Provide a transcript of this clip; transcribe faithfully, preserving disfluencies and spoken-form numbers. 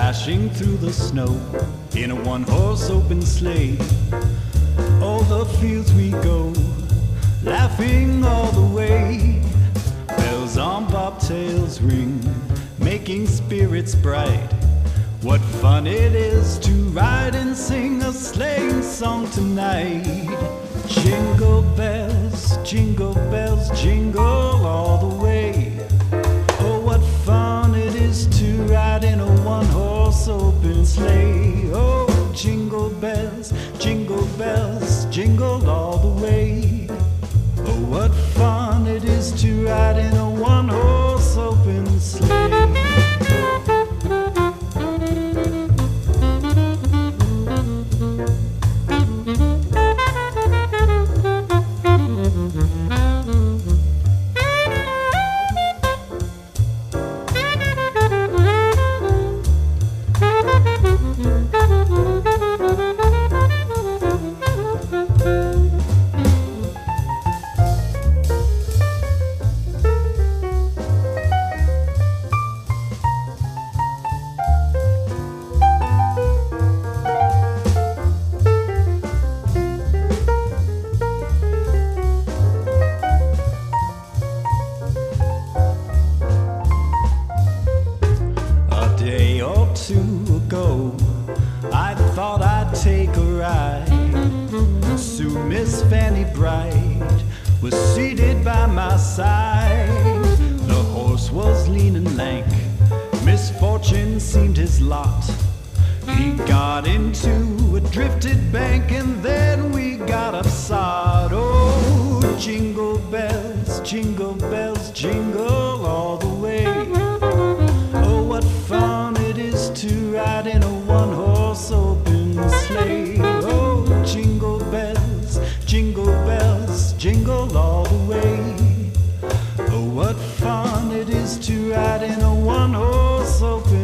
dashing through the snow in a one-horse open sleigh. All the fields we go, laughing all the way. Bells on bobtails ring, making spirits bright. What fun it is to ride and sing a sleighing song tonight. Jingle bells, jingle bells, jingle all the way. Oh, what fun it is to ride in a one-horse open sleigh. Oh, jingle bells, jingle bells, jingle all the way. Oh, what fun it is to ride in a one-horse open sleigh. Ago, I thought I'd take a ride. Soon Miss Fanny Bright was seated by my side. The horse was lean and lank, misfortune seemed his lot. He got into a drifted bank and then we got upside. Oh, jingle bells, jingle bells, jingle all the way. Oh, what fun it is to ride in a one-horse open sleigh. Oh, jingle bells, jingle bells, jingle all the way. Oh, what fun it is to ride in a one-horse open